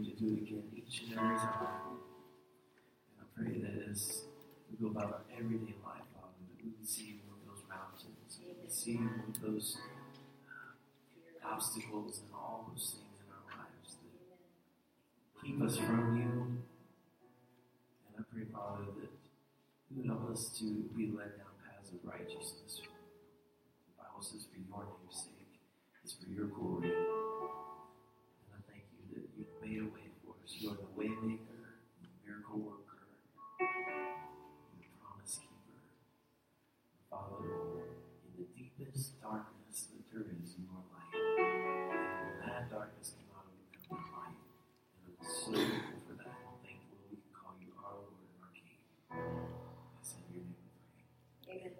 you to do it again each and every time. And I pray that as we go about our everyday life, Father, that we would see more of those mountains, we would see more of those obstacles and all those things in our lives that keep us from you. And I pray, Father, that you would help us to be led down paths of righteousness. The Bible says, for your name's sake, it's for your glory. And I thank you that you've made a way for us. You're the way maker, the miracle worker, the promise keeper. Father, in the deepest darkness that there is, you are light. And that darkness cannot overcome your light. And I'm so grateful for that. I'm thankful that we can call you our Lord and our King. It's in your name we pray. Amen.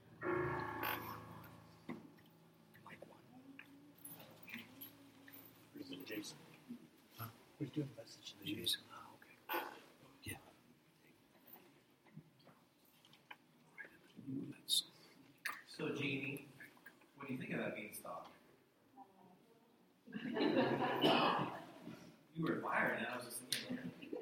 Jason. Who's doing the message to Jason? Oh, okay. Yeah. So, Jeannie, what do you think of that beanstalk? You were admiring it. I was just thinking,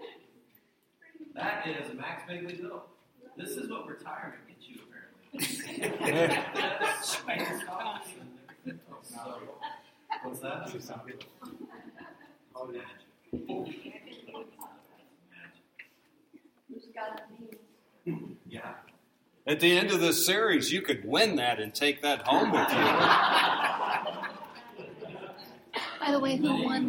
that is Max Bigley Bill. This is what retirement gets you, apparently. Beanstalks and everything else. So, what's that? Oh, magic. Who's got the beans? Yeah. At the end of this series, you could win that and take that home with you. By the way, who won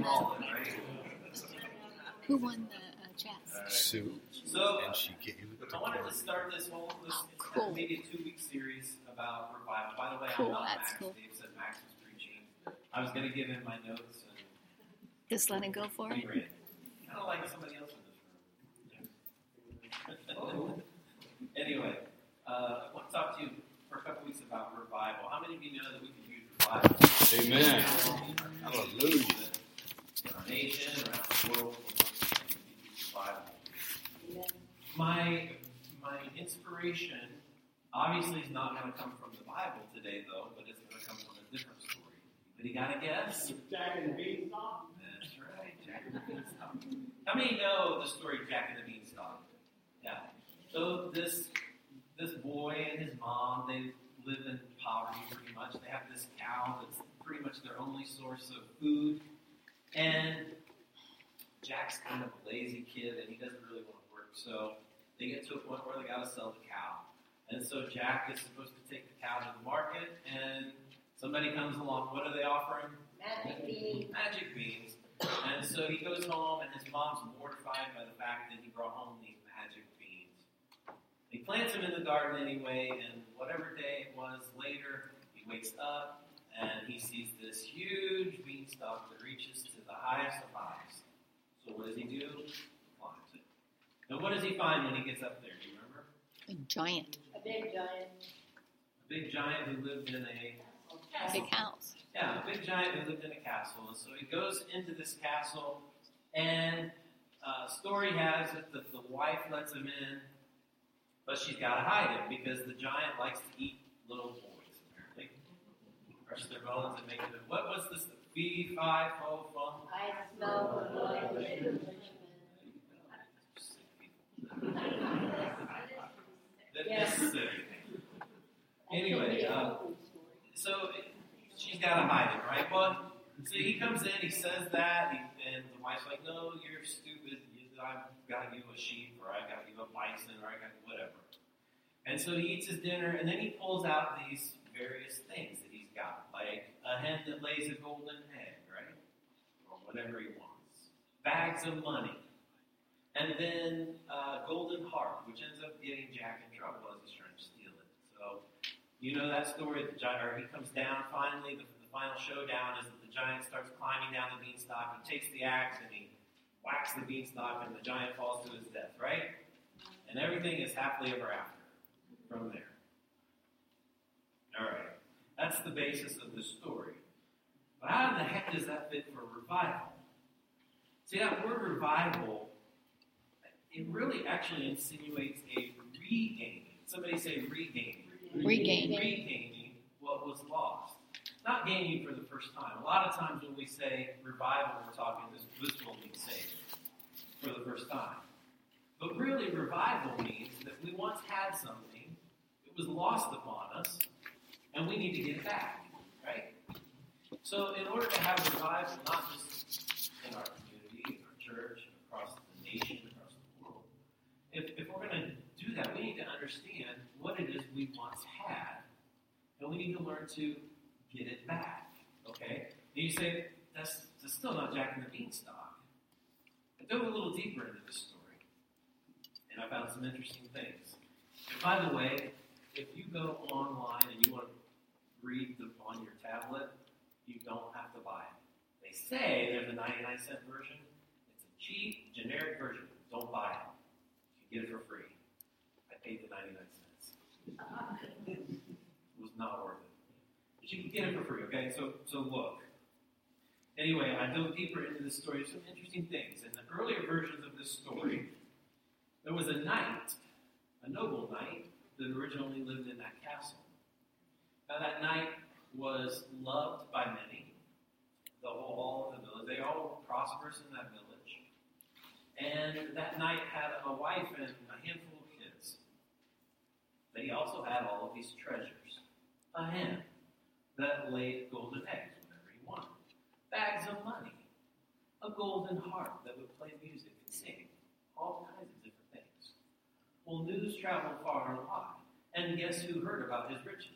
the chess? Sue. So, And she gave it to I wanted Court. to start this whole, Cool. maybe a 2-week series about revival. By the way, Cool, I'm not that's Max. cool. Dave said Max was preaching. I was going to give him my notes and Just let it go for he it. ran. Kind of like somebody else in this room. Anyway, I want to talk to you for a couple weeks about revival. How many of you know that we can use revival? Amen. Hallelujah. In our nation, around the world, revival. Amen. My inspiration obviously is not going to come from the Bible today, though, but it's going to come from a different story. Anybody got a guess? Jack and the Beanstalk. That's right, Jack and the Beanstalk. How many know the story of Jack and the Beanstalk? Yeah. So this boy and his mom, they live in poverty pretty much. They have this cow that's pretty much their only source of food. And Jack's kind of a lazy kid, and he doesn't really want to work. So they get to a point where they got to sell the cow. And so Jack is supposed to take the cow to the market, and somebody comes along. What do they offer him? Magic beans. Magic beans. And so he goes home, and his mom's mortified by the fact that he brought home these magic beans. He plants them in the garden anyway, and whatever day it was later, he wakes up, and he sees this huge beanstalk that reaches to the highest of highs. So what does he do? He climbs it. Now what does he find when he gets up there? Do you remember? A giant. A big giant. A big giant who lived in a Big house. Yeah, a big giant who lived in a castle. And so he goes into this castle, and story has it that the wife lets him in, but she's got to hide him because the giant likes to eat little boys, apparently. Crush their bones and make it. What was this? The fee, fi, fo, fum? I smell the blood of the Englishman. That is sick. Anyway, so she's got to hide him, right? Well, so he comes in, he says that, and the wife's like, no, you're stupid. I've got to give you a sheep, or I've got to give you a bison, or I got to whatever. And so he eats his dinner, and then he pulls out these various things that he's got, like a hen that lays a golden egg, right? Or whatever he wants. Bags of money. And then a golden harp, which ends up getting Jack in trouble as he's trying to steal it. So, you know that story, the giant, or he comes down finally, the final showdown is that the giant starts climbing down the beanstalk, he takes the axe and he whacks the beanstalk and the giant falls to his death, right? And everything is happily ever after from there. Alright, that's the basis of the story. But how in the heck does that fit for revival? See, that word revival, it really actually insinuates a regaining. Somebody say regaining. Regaining. Regaining what was lost. not gaining for the first time. A lot of times when we say revival, we're talking this will be saved for the first time. But really, revival means that we once had something, it was lost upon us, and we need to get it back, right? So in order to have revival, not just in our community, in our church, across the nation, across the world, if we're going to do that, we need to understand what it is we once had, and we need to learn to get it back, okay? And you say, that's still not Jack and the Beanstalk. I dove a little deeper into this story, and I found some interesting things. And by the way, if you go online and you want to read on your tablet, you don't have to buy it. They say there's a 99-cent version. It's a cheap, generic version. Don't buy it. You can get it for free. I paid the 99 cents. It was not worth it. But you can get it for free, okay? So look. Anyway, I dove deeper into this story. Some interesting things. In the earlier versions of this story, there was a knight, a noble knight, that originally lived in that castle. Now that knight was loved by many, all of the village. They all were prosperous in that village. And that knight had a wife and a handful of kids. But he also had all of these treasures. A hen that laid golden eggs whenever he wanted. Bags of money. A golden harp that would play music and sing. All kinds of different things. Well, news traveled far and wide. And guess who heard about his riches?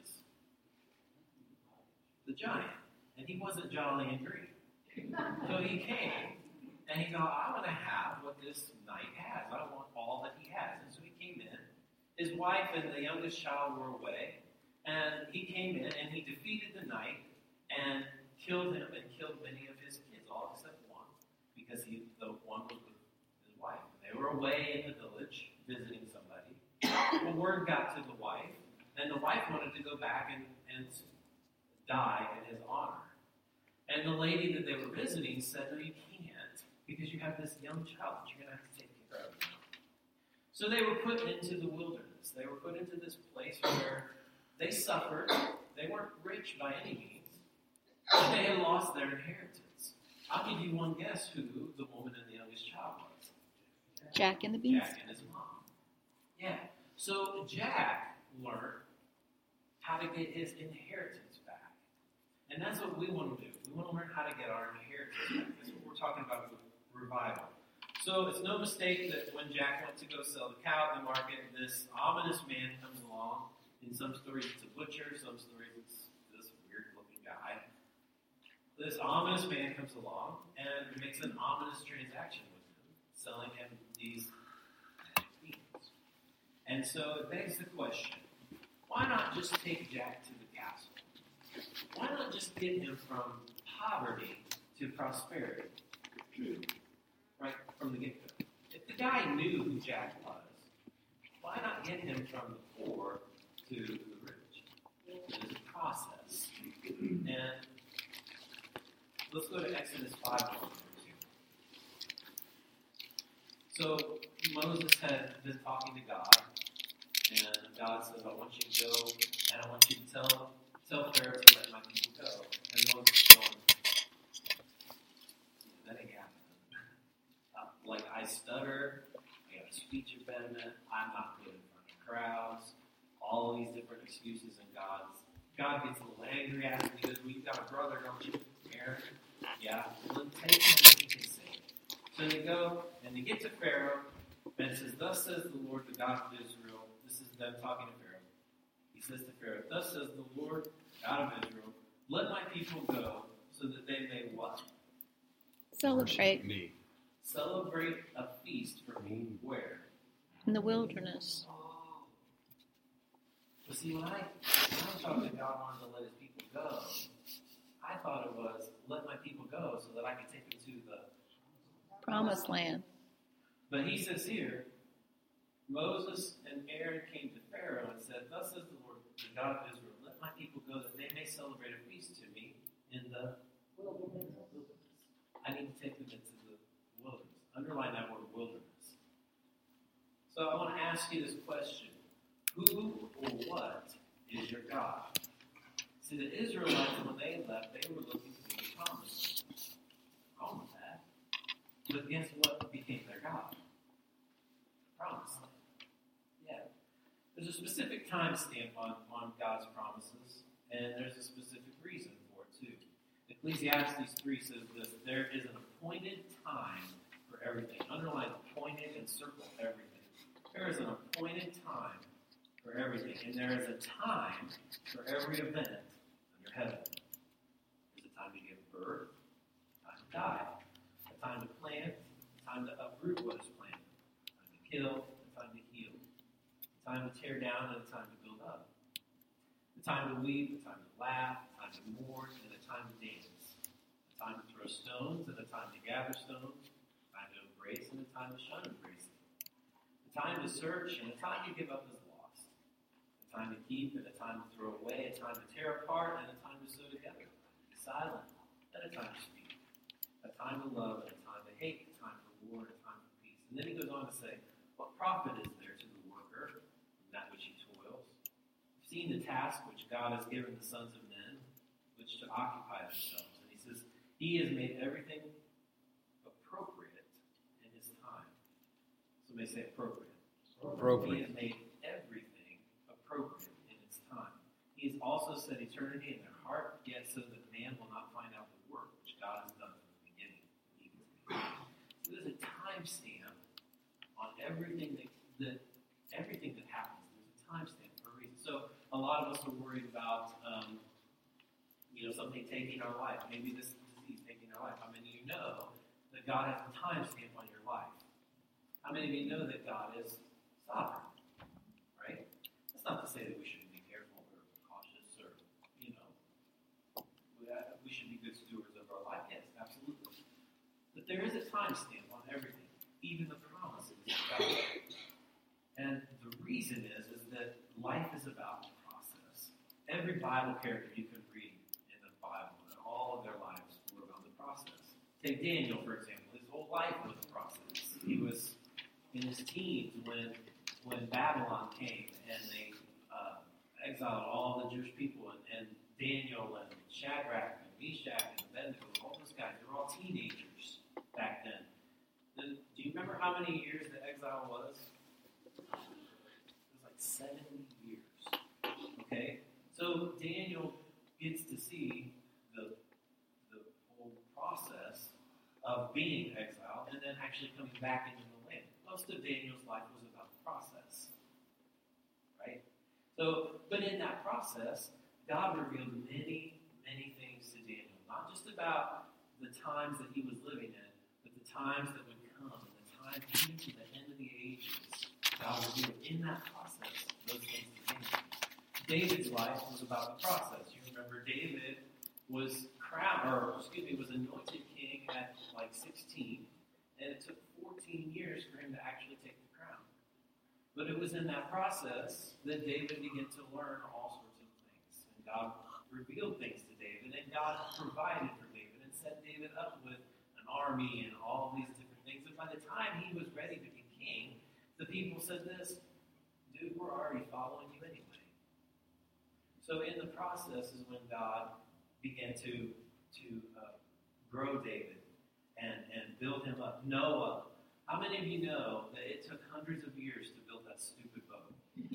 The giant. And he wasn't jolly and green. So he came, and he thought, I want to have what this knight has. I want all that he has. And so he came in. His wife and the youngest child were away. And he came in, and he defeated the knight and killed him and killed many of his kids, all except one, because the one was with his wife. They were away in the village visiting somebody. The word got to the wife, and the wife wanted to go back and die in his honor. And the lady that they were visiting said, no, you can't, because you have this young child that you're going to have to take care of. So they were put into the wilderness. They were put into this place where they suffered. They weren't rich by any means, but they had lost their inheritance. I'll give you one guess who the woman and the youngest child was. Jack and the Beanstalk. Jack and his mom. Yeah. So Jack learned how to get his inheritance back. And that's what we want to do. We want to learn how to get our inheritance back. That's what we're talking about with revival. So it's no mistake that when Jack went to go sell the cow at the market, this ominous man comes along. In some stories it's a butcher, some stories it's this weird-looking guy. This ominous man comes along and makes an ominous transaction with him, selling him these beans. And so it begs the question, why not just take Jack to the castle? Why not just get him from poverty to prosperity? Right from the get-go. If the guy knew who Jack was, why not get him from the poor to the rich? It is a process. And let's go to Exodus 5:1. So Moses had been talking to God, and God says, I want you to go, and I want you to tell Pharaoh to let my people go. And Moses is going, that ain't happening. Like, I stutter, I got a speech impediment, I'm not good in front of crowds, all these different excuses, and God gets a little angry at him because we've got a brother, don't you, Aaron? Yeah, well, then take him and he can sing. So you go, and you get to Pharaoh, and it says, thus says the Lord, the God of Israel. This is them talking to Pharaoh. He says to Pharaoh, thus says the Lord, God of Israel, let my people go so that they may what? Celebrate Me. Celebrate a feast for me. Where? in the wilderness. Oh. But see, when I thought that God wanted to let his people go, I thought it was, let my people go so that I could take them to the Promised land. But he says here, Moses and Aaron came to Pharaoh and said, thus says the Lord, the God of Israel, let my people go that they may celebrate a feast to me in the wilderness. I need to take them into the wilderness. Underline that word, wilderness. So I want to ask you this question. Who or what is your God? See, the Israelites, when they left, they were looking for the promise. Wrong with that. But guess what became their God? Promise. Yeah. There's a specific time stamp on God's promises, and there's a specific reason for it, too. Ecclesiastes 3 says this: there is an appointed time for everything. Underline appointed and circle everything. There is an appointed time for everything, and there is a time for every event under heaven. There's a time to give birth, a time to die, a time to plant, a time to uproot what is planted, a time to kill, a time to heal, a time to tear down, and a time to build up, a time to weep, a time to laugh, a time to mourn, and a time to dance, a time to throw stones, and a time to gather stones, a time to embrace, and a time to shun embracing, a time to search, and a time to give up as lost, a time to keep, and a time to throw away, a time to tear apart, and a time to sew together, a silent, and a time to speak, a time to love, and a time to hate, a time for war, and a time for peace. And then he goes on to say, what profit is there to the worker in that which he toils? You've seen the task which God has given the sons of men, which to occupy themselves. And he says, he has made everything appropriate in his time. Somebody say appropriate. He has made everything appropriate in its time. He has also set eternity in their heart, yet so that man will not find out the work which God has done from the beginning. So there's a time stamp on everything that happens. There's a time stamp for a reason. So a lot of us are worried about something taking our life. Maybe this disease taking our life. How many of you know that God has a time stamp on your life? How many of you know that God is sovereign? Right? That's not to say that we shouldn't be careful or cautious or, we should be good stewards of our life. Yes, absolutely. But there is a time stamp on everything, even the promises of God. And the reason is that life is about the process. Every Bible character you can read in the Bible, and all of their lives were about the process. Take Daniel, for example. His whole life was a process. He was in his teens when Babylon came and they exiled all the Jewish people, and Daniel and Shadrach and Meshach and Abednego, all those guys, they were all teenagers back then. Do you remember how many years the exile was? It was like 70 years. Okay? So Daniel gets to see the whole process of being exiled and then actually coming back into the land. Most of Daniel's life was about the process. Right? So, but in that process, God revealed many, many things to Daniel. Not just about the times that he was living in, but the times that would come, and the time into the end of the ages. God revealed in that process those things to Daniel. David's life was about the process. You remember David was was anointed king at like 16, and it took 14 years for him to actually take the crown. But it was in that process that David began to learn all sorts of things. And God revealed things to David, and God provided for David and set David up with an army and all these different things. And by the time he was ready to be king, the people said this, dude, we're already following you anyway. So in the process is when God began to grow David and build him up. Noah. How many of you know that it took hundreds of years to build that stupid boat?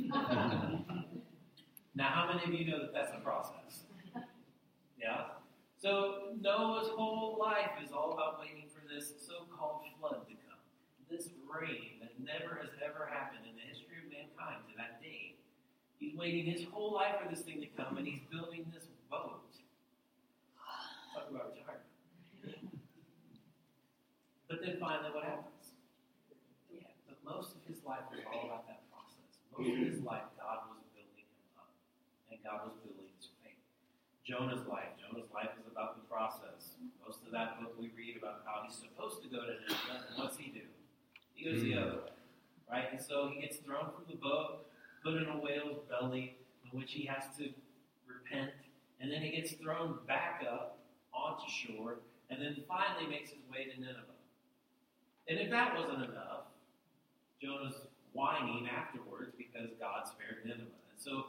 Now, how many of you know that that's a process? Yeah? So Noah's whole life is all about waiting for this so-called flood to come. This rain that never has ever happened in the history of mankind to that day. He's waiting his whole life for this thing to come, and he's building this boat. Talk about retirement. But then finally, what happens? Yeah, but most of his life was all about that process. Most of his life, God was building him up, and God was building his faith. Jonah's life is about the process. Most of that book we read about how he's supposed to go to Nineveh, and what's he do? He goes the other way, right? And so he gets thrown from the boat, put in a whale's belly, in which he has to repent, and then he gets thrown back up onto shore, and then finally makes his way to Nineveh. And if that wasn't enough, Jonah's whining afterwards because God spared Nineveh. And so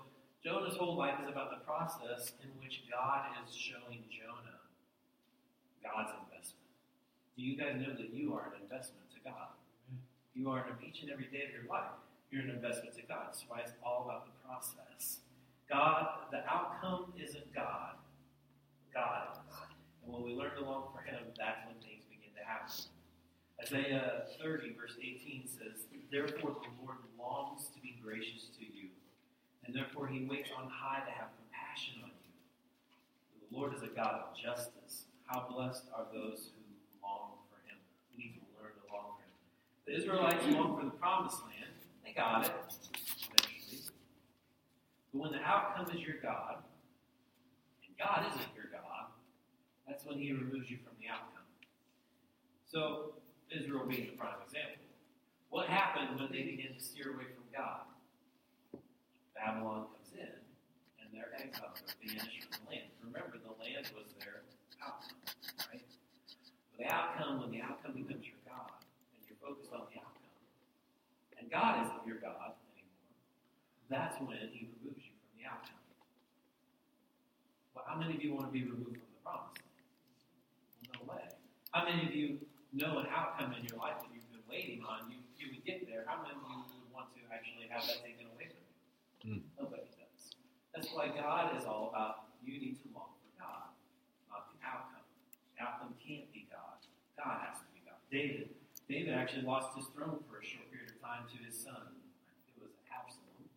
Jonah's whole life is about the process in which God is showing Jonah God's investment. Do you guys know that you are an investment to God? You are each and every day of your life. You're an investment to God. That's why it's all about the process. God, the outcome isn't God. God is. And when we learn to long for Him, that's when things begin to happen. Isaiah 30, verse 18 says, "Therefore the Lord longs to be gracious to you, and therefore He waits on high to have compassion on you. The Lord is a God of justice. How blessed are those who long for Him." We need to learn to long for Him. The Israelites longed for the promised land. They got it eventually. But when the outcome is your God, and God isn't your God, that's when He removes you from the outcome. So, Israel being the prime example. What happened when they began to steer away from God? Babylon comes in, and they're exiled, they're banished from the land. Remember, the land was their outcome, right? When the outcome becomes your God, and you're focused on the outcome, and God isn't your God anymore, that's when He removes you from the outcome. Well, how many of you want to be removed from the promise? Well, no way. How many of you know an outcome in your life that you've been waiting on? You would get there. How many of you would want to actually have that taken away from you? Nobody does. That's why God is all about you need to long for God, not the outcome. The outcome can't be God. God has to be God. David actually lost his throne for a short period of time to his son. It was Absalom.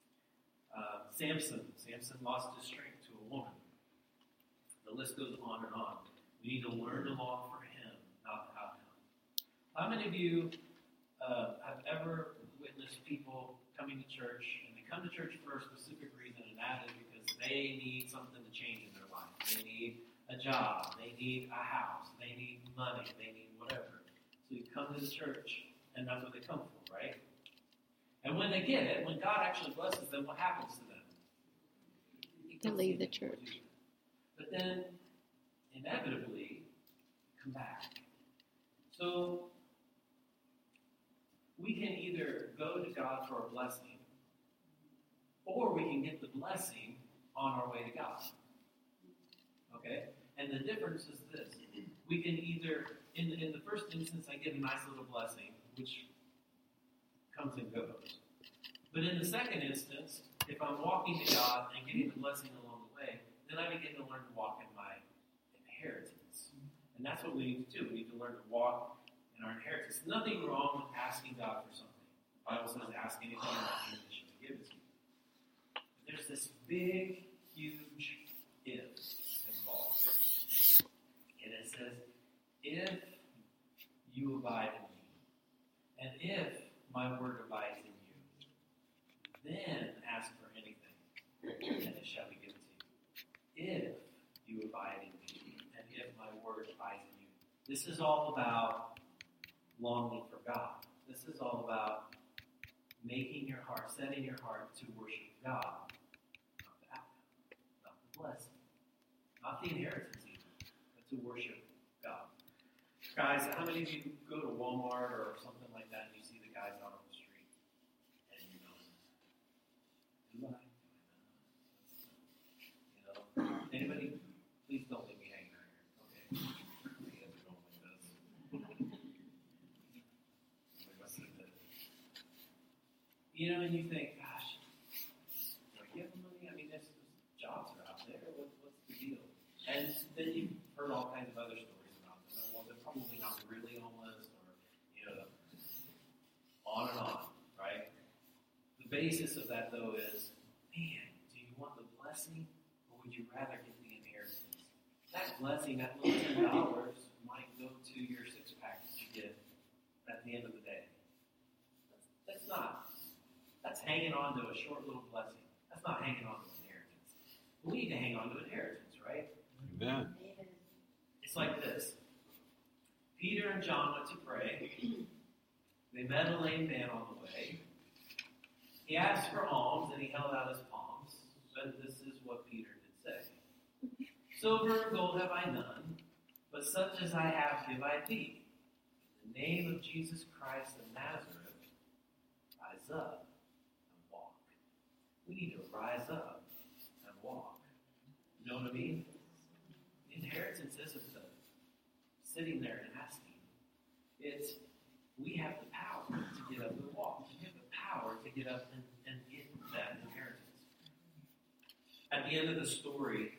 Samson lost his strength to a woman. The list goes on and on. We need to learn to long for Him, not the outcome. How many of you have ever witnessed people coming to church, and they come to church for a specific reason, and that is because they need something to change in their life. They need a job, they need a house, they need money, they need whatever. So you come to the church, and that's what they come for, right? And when they get it, when God actually blesses them, what happens to them? They leave the church. But then, inevitably, come back. So, we can either go to God for a blessing, or we can get the blessing on our way to God. Okay? And the difference is this. We can either, in the first instance, I get a nice little blessing, which comes and goes. But in the second instance, if I'm walking to God and getting the blessing along the way, then I begin to learn to walk in my inheritance. And that's what we need to do. We need to learn to walk in our inheritance. Nothing wrong with asking God for something. The Bible says, ask anything you want, and He shall give it to you. But there's this big, huge if involved. And it says, if you abide in me, and if my word abides in you, then ask for anything, and it shall be given to you. If you abide in me, and if my word abides in you. This is all about longing for God. This is all about making your heart, setting your heart to worship God, not the outcome, not the blessing, not the inheritance even, but to worship God. Guys, how many of you go to Walmart or something like that and you see the guys out on the street and you go, do I? You know, anybody? Please don't leave me hanging out here. Okay. You guys are going like this. You know, and you think, gosh, do I give them money? I mean, there's jobs are out there. What's the deal? And then you've heard all kinds of other stories about them. Well, they're probably not really homeless, or, you know, on and on, right? The basis of that, though, is, man, do you want the blessing, or would you rather get the inheritance? That blessing, that little $10 might go to your six-pack that you get at the end of the day. That's hanging on to a short little blessing. That's not hanging on to inheritance. We need to hang on to inheritance, right? Amen. It's like this. Peter and John went to pray. They met a lame man on the way. He asked for alms, and he held out his palms. But this is what Peter did say. Silver and gold have I none, but such as I have give I thee. In the name of Jesus Christ of Nazareth, rise up and walk. We need to rise up walk. You know what I mean? Inheritance isn't sitting there and asking. It's we have the power to get up and walk. We have the power to get up and get that inheritance. At the end of the story,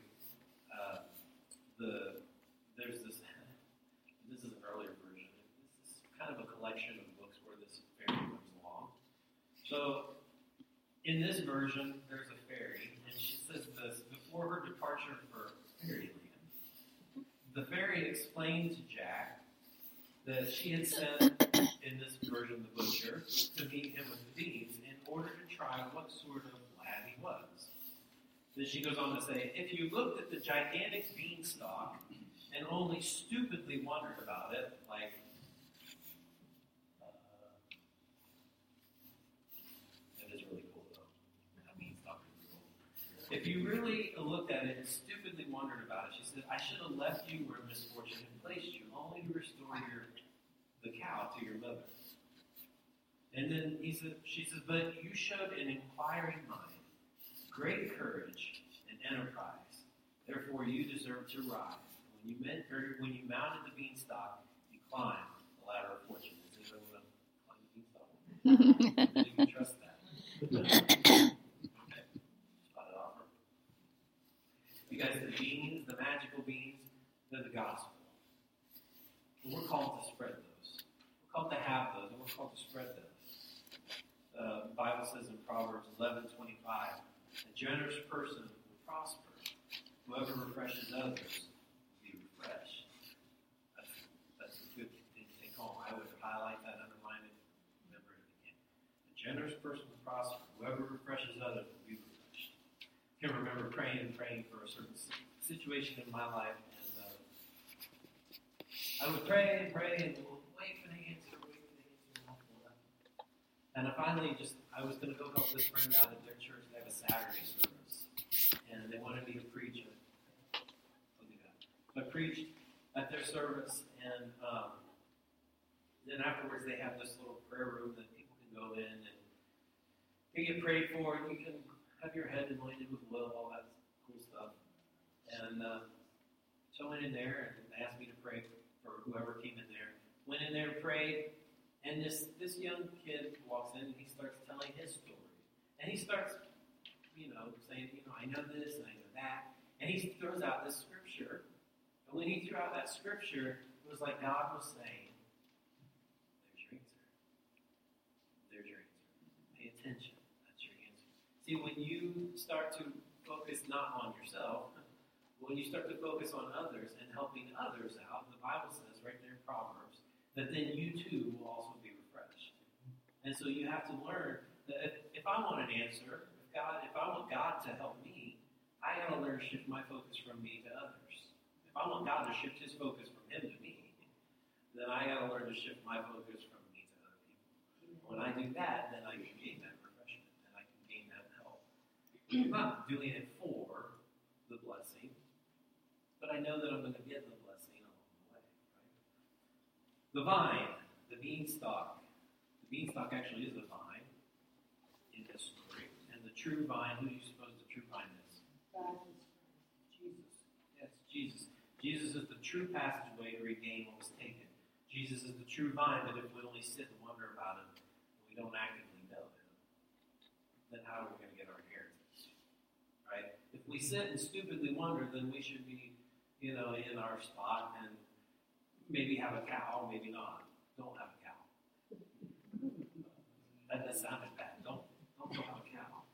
there's this. This is an earlier version. This is kind of a collection of books where this fairy comes along. So, in this version, there's a fairy, and she says this before her departure for fairyland. The fairy explained to Jack that she had sent, in this version, the butcher, to meet him with the beans in order to try what sort of lad he was. Then she goes on to say, if you looked at the gigantic beanstalk and only stupidly wondered about it, like, that is really cool though. That beanstalk is really cool. If you really looked at it and stupidly wondered about it, she said, I should have left you where misfortune had placed you, only to restore the cow to your mother. And then she says, but you showed an inquiring mind, great courage and enterprise. Therefore, you deserve to rise. When you mounted the beanstalk, you climbed the ladder of fortune. Does anyone want to climb the beanstalk? You can trust that. Okay. Spot it off. You guys, the beans, the magical beans, they're the gospel. And we're called to spread those. We're called to have those, and we're called to spread those. The Bible says in Proverbs 11:25, a generous person will prosper. Whoever refreshes others will be refreshed. That's a good thing to take home. I would highlight that, underline it, remember it again. A generous person will prosper. Whoever refreshes others will be refreshed. I can remember praying for a certain situation in my life, and I would pray and wait for the answer. And I finally I was going to go help this friend out at their church. They have a Saturday service. And they wanted me to preach it. So I preached at their service, and then afterwards they have this little prayer room that people can go in and you get prayed for, and you can have your head anointed with oil, all that cool stuff. And so I went in there, and they asked me to pray for whoever came in there. Went in there, prayed. And this young kid walks in and he starts telling his story. And he starts, saying, I know this and I know that. And he throws out this scripture. And when he threw out that scripture, it was like God was saying, there's your answer. There's your answer. Pay attention. That's your answer. See, when you start to focus not on yourself, when you start to focus on others and helping others out, the Bible says right there in Proverbs, that then you too will also be refreshed. And so you have to learn that if I want an answer, if I want God to help me, I got to learn to shift my focus from me to others. If I want God to shift his focus from him to me, then I got to learn to shift my focus from me to other people. When I do that, then I can gain that refreshment and I can gain that help. I'm not doing it for the blessing, but I know that I'm going to get the blessing along the way. The vine, the beanstalk. The beanstalk actually is a vine in this story. And the true vine, who do you suppose the true vine is? Jesus. Yes, Jesus. Jesus is the true passageway to regain what was taken. Jesus is the true vine, but if we only sit and wonder about him, and we don't actively know him, then how are we going to get our inheritance? Right? If we sit and stupidly wonder, then we should be, in our spot and maybe have a cow, maybe not. Don't have a cow. That sounded bad. Don't have a cow.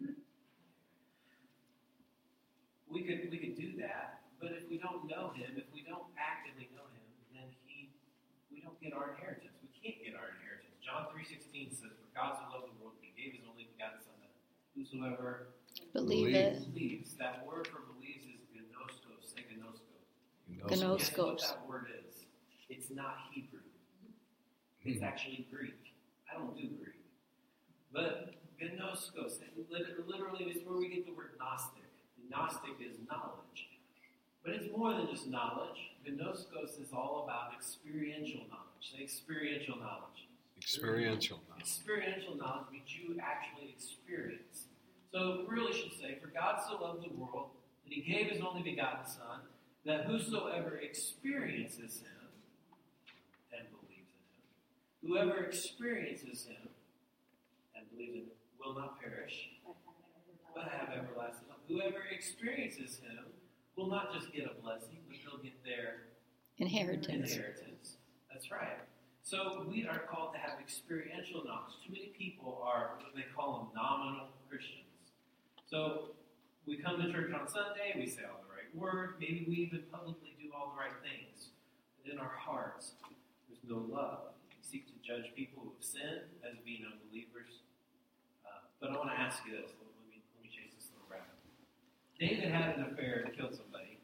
We could do that, but if we don't know him, if we don't actively know him, then we don't get our inheritance. We can't get our inheritance. John 3:16 says, "For God so loved the world, he gave his only begotten Son, that whosoever believes." That word for believes is gnoskos. Say gnoskos. Guess what that word is? It's not Hebrew. It's actually Greek. I don't do Greek. But gnoskos, literally is where we get the word Gnostic. Gnostic is knowledge. But it's more than just knowledge. Gnoskos is all about experiential knowledge. Say experiential knowledge. Experiential knowledge. Experiential knowledge means you actually experience. So we really should say, for God so loved the world that he gave his only begotten Son, that whosoever experiences him and believes in him, whoever experiences him and believes in him will not perish, but have everlasting life. Whoever experiences him will not just get a blessing, but he'll get their Inheritance. That's right. So we are called to have experiential knowledge. Too many people are what they call them nominal Christians. So we come to church on Sunday, we say all the right words, maybe we even publicly do all the right things. But in our hearts, there's no love. We seek to judge people who have sinned as being unbelievers. But I want to ask you this. Let me chase this little rabbit. David had an affair and killed somebody.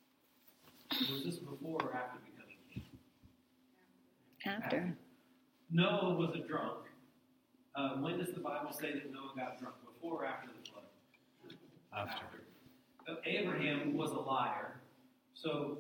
Was this before or after becoming king? After. Noah was a drunk. When does the Bible say that Noah got drunk? Before or after the flood? After. Abraham was a liar. So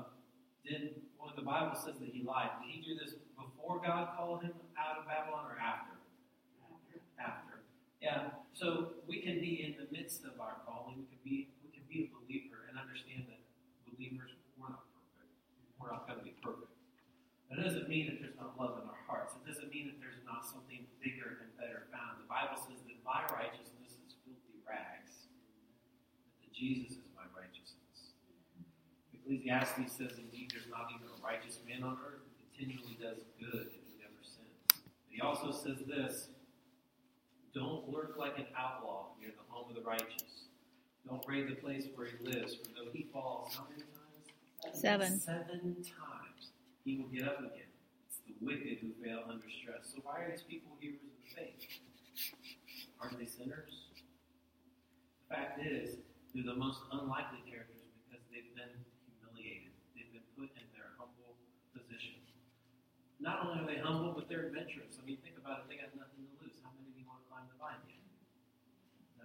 when the Bible says that he lied, did he do this before God called him out of Babylon or after? After. Yeah. So we can be in the midst of our calling. We can be a believer and understand that believers, we're not perfect. We're not going to be perfect. That doesn't mean that there's not love in our hearts. It doesn't mean that there's not something bigger and better found. The Bible says that my righteousness is filthy rags, but that Jesus is my righteousness. Ecclesiastes says, indeed, there's not even a righteous man on earth who continually does good and who never sins. But he also says this, don't lurk like an outlaw near the home of the righteous. Don't raid the place where he lives, for though he falls, how many times? 7. 7 times. He will get up again. It's the wicked who fail under stress. So why are these people heroes of the faith? Aren't they sinners? The fact is, they're the most unlikely characters because they've been humiliated. They've been put in their humble position. Not only are they humble, but they're adventurous. I mean, think about it. They got nothing to lose. How many of you want to climb the vine yet? No.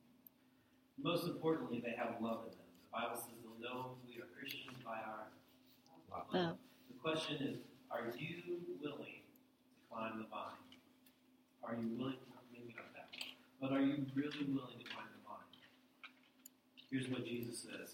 Most importantly, they have love in them. The Bible says they'll know we are Christians by our love. The question is, are you willing to climb the vine? Are you willing to, maybe not that one, but are you really willing to climb the vine? Here's what Jesus says.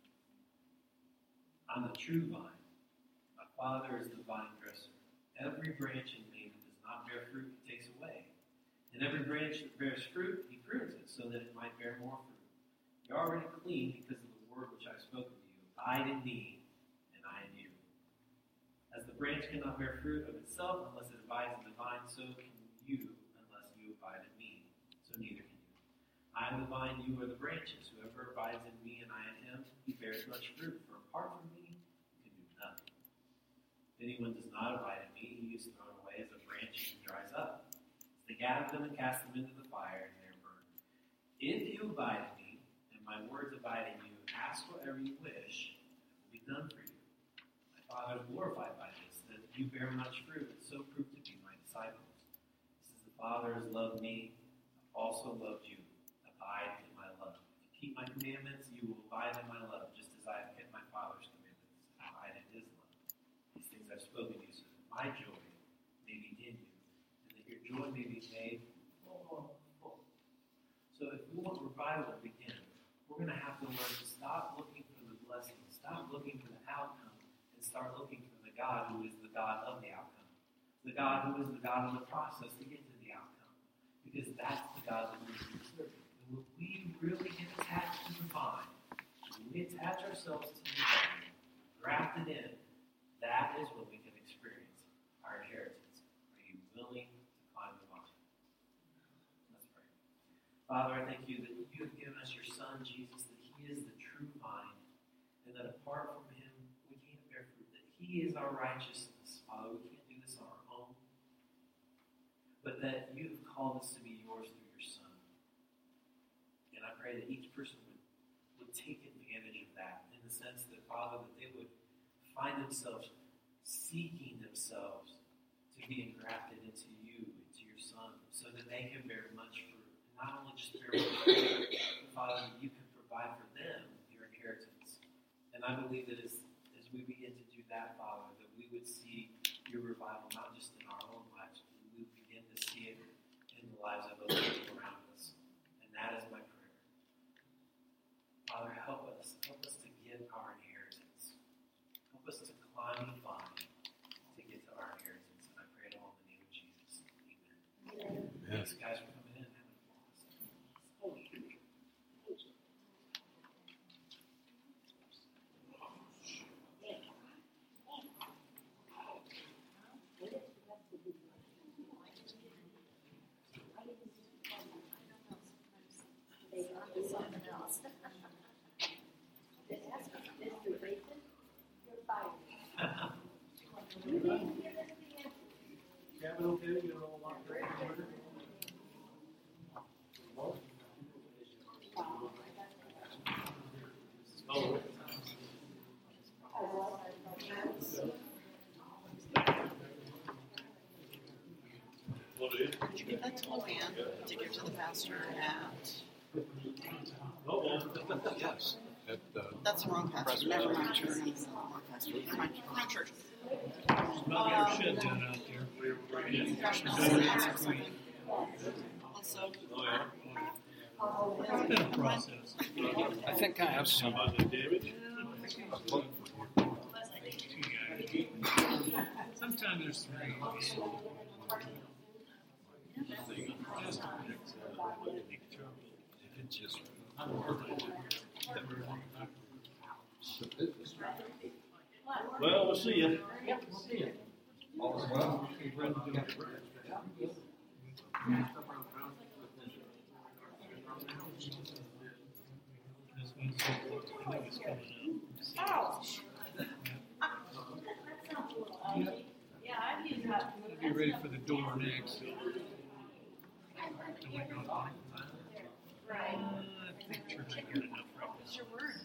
I'm the true vine. My Father is the vine dresser. Every branch in me that does not bear fruit, he takes away. And every branch that bears fruit, he prunes it so that it might bear more fruit. You're already clean because of the word which I've spoken to you. Abide in me, and I in you. As the branch cannot bear fruit of itself unless it abides in the vine, so can you unless you abide in me. So neither can you. I am the vine, you are the branches. Whoever abides in me and I in him, he bears much fruit. For apart from me, you can do nothing. If anyone does not abide in me, he is thrown away as a branch and dries up. So they gather them and cast them into the fire, and they are burned. If you abide in me, and my words abide in you, ask whatever you wish, and it will be done for you. My Father is glorified by this, that you bear much fruit, and so prove to be my disciples. This is the Father has loved me, I've also loved you. Abide in my love. If you keep my commandments, you will abide in my love, just as I have kept my Father's commandments and abide in his love. These things I've spoken to you, so that my joy may be in you, and that your joy may be made full. So if we want revival to begin, we're going to have to learn to stop looking for the blessing, stop looking for the outcome, and start looking for the God who is the God of the outcome. The God who is the God of the process to get to the outcome. Because that's the God that we're serving. And when we really get attached to the vine, when we attach ourselves to the vine, grafted in, that is when we can experience our inheritance. Are you willing to climb the vine? Let's pray. Father, I thank you that you have given us your Son, Jesus, that he is the true vine, and that apart from him, we can't bear fruit, that he is our righteousness. Father, we can't do this on our own, but that you have called us to be yours through your Son. And I pray that each person would take advantage of that, in the sense that, Father, that they would find themselves seeking themselves to be engrafted into you, into your Son, so that they can bear much fruit. Not only just bear much fruit, but, Father, that you can provide for them your inheritance. And I believe that as we begin to do that, Father, that we would see your revival not just in our own lives, but we would begin to see it in the lives of those people around us. And that is my those guys were coming in. Something else. Mr. Bateman, you're fired. Cabin okay? You know, a lot of Did you give that to Luann to give to the pastor at? Yes. At the That's the wrong pastor. Never mind. You're going to say the wrong pastor. Never mind. Wrong church. About your shed down out there. Also, It's been a process. I think I have some. Sometimes there's three. Just Well, we'll see you. Be ready for the door next. I think church ain't good enough right now. what's your word?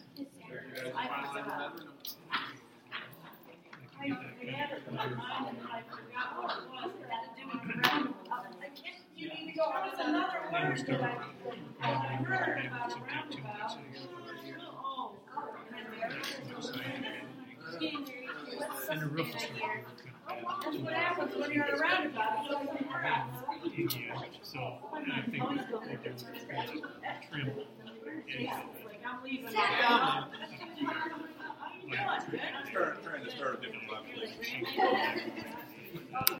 And the roof is starting to work. That's what happens when you're around about it. Yeah, so I think we're doing trim. I'm leaving. Trying to start a different life.